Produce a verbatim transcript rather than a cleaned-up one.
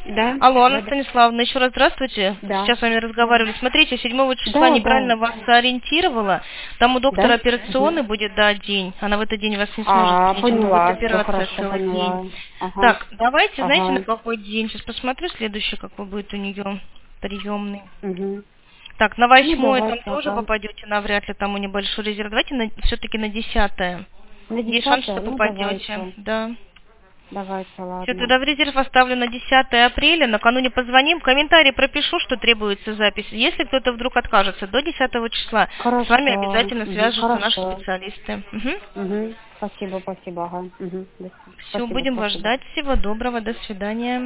Да. Алло, Анна Да, да. Станиславовна, еще раз здравствуйте. Да. Сейчас с вами разговаривали. Смотрите, седьмого числа Да, неправильно да. вас ориентировала. Там у доктора Да? операционный Мгм. будет, да, день. Она в этот день вас не сможет А, принять. У нее будет поняла, все операция хорошо, целый день. поняла. Ага, Так, давайте, знаете, на ага. какой день? Сейчас посмотрю следующий, какой будет у нее приемный. Угу. Так, на Ну, восьмое там давайте, тоже ага. попадете, навряд ли там у небольшой резерв. Давайте на, все-таки на десятое. На Есть шанс, что десятое? Ну, попадете. давайте. Да. Давайте, Все, ладно. тогда в резерв оставлю на десятое апреля. Накануне позвоним. В комментарии пропишу, что требуется запись. Если кто-то вдруг откажется до десятого числа, с вами Хорошо. обязательно Угу. свяжутся наши Хорошо. специалисты. Угу. Спасибо, спасибо, ага. Угу. Все, Спасибо, будем вас спасибо. ждать. Всего доброго. До свидания.